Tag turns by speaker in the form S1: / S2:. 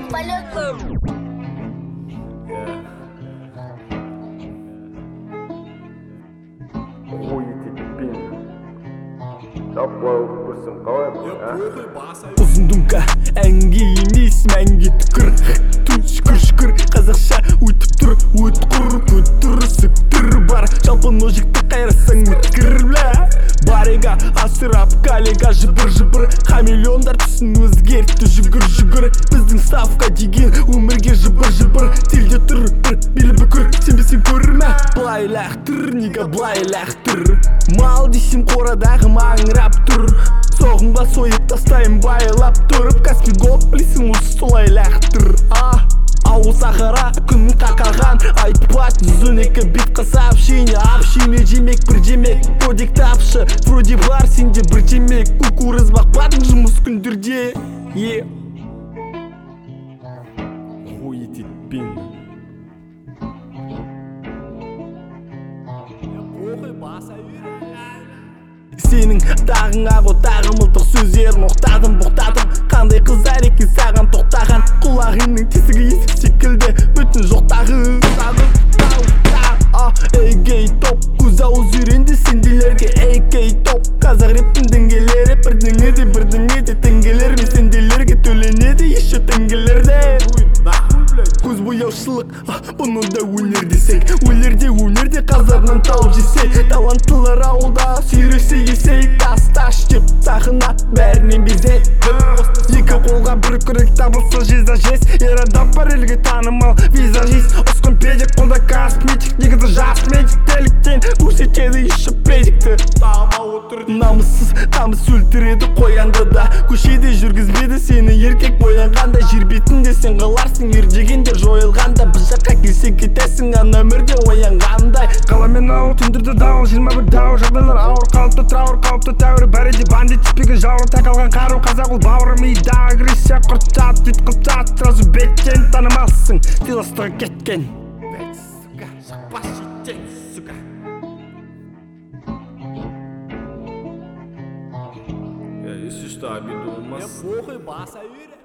S1: полет.
S2: Uzun dumka әнге емес мәнге түкір шүкір шүкір қазақша өтіп тұр өткір көтір сүктір бар жалпы ножикті қайрасаң өткір бля барега асырап коллега жыбыр хамелеондар түсін өзгертті жүгір біздің ставка деген өмірге жыбыр телде тұр бір белі бүкір сенбесең көрме былай лақтыр неге былай лақтыр мал десем қорадағы маңырап тұр соғымға сойып тастайым байлап тұрып Каспий гол білесің осы солай лақтыр ауыл сахара күн қақаған айтпас 112 битқа сообщение жемек бір жемек кодек тапшы вроде бар сенде бір жемек кукурыз бақпадың жұмыс күндерде хуй етет бен сенің тағыңа ғой тағы мылтық сөздерін оқтадым бұқтадым қандай қыздар екен саған тоқтаған құлағыңның тесігі есік секілді бүтін жоқтағы эй гей топ көз ауыз үйренді сенделерге эй гей топ қазақ рептің деңгелері бірдеңе де теңгелер мен сенделерге төленеді еще теңгелерде көз бояушылық бұны да өнер десек өнерде қазағынан тауып жесек таланттылар ауылда сүйресе есейік таш деп сахына бәрінен безек екі қолға бір күрек табылса жез ер адам бар елге танымал визажист ұсқын педик қолда косметик негізі жас медиктеліктен көрсетеді еще педикті намыссыз тамыз өлтіреді қоянды да көшеде жүргізбеді сені еркек боянғанда жер бетінде сен қаларсың ер дегендер жойылғанда біз жаққа келсең кетесің ана өмірде оянғандай қаламен ауыл түндерде дауыл 21 дауыл жағдайлар ауыр қалыпты трауыр қауіпті тәуір бәрі де бандит түспеген жауыр тақалған қару қазақ ол бауыры мида агрессия құртат ит қылтат сразу беттен танымалсың тылыстығы кеткен
S3: Если что, обиду у нас.
S2: Похуй, баса,